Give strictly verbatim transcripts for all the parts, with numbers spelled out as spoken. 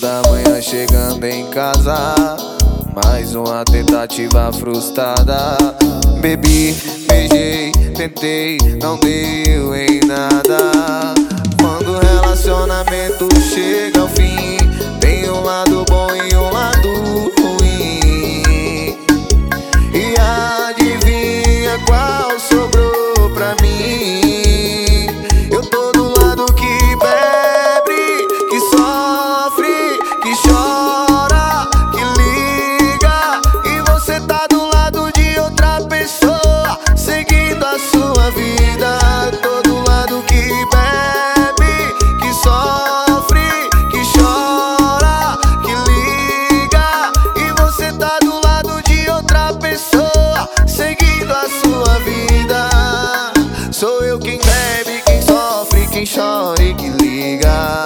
Da manhã chegando em casa, mais uma tentativa frustrada. Bebi, beijei, tentei, não deu em nada. Quando o relacionamento chega ao fim, tem um lado bom e um lado ruim. E adivinha qual sobrou pra mim? Eu tô do lado que bebe, que sofre, que chora, que liga. E você tá do lado de outra pessoa, seguindo a sua vida. Tô do lado que bebe, que sofre, que chora, que liga. E você tá do lado de outra pessoa, seguindo a sua vida. Sou eu quem bebe, quem sofre, quem chora e que liga.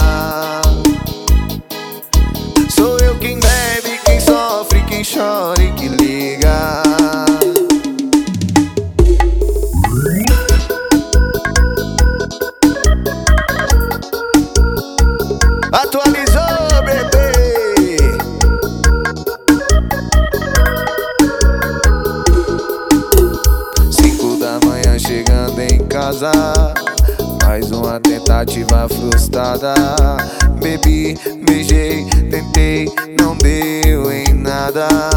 Sou eu quem bebe, quem sofre, quem chora e que liga. Atualizou, bebê. Cinco da manhã chegando em casa, mais uma tentativa frustrada. Bebi, beijei, tentei, não deu em nada.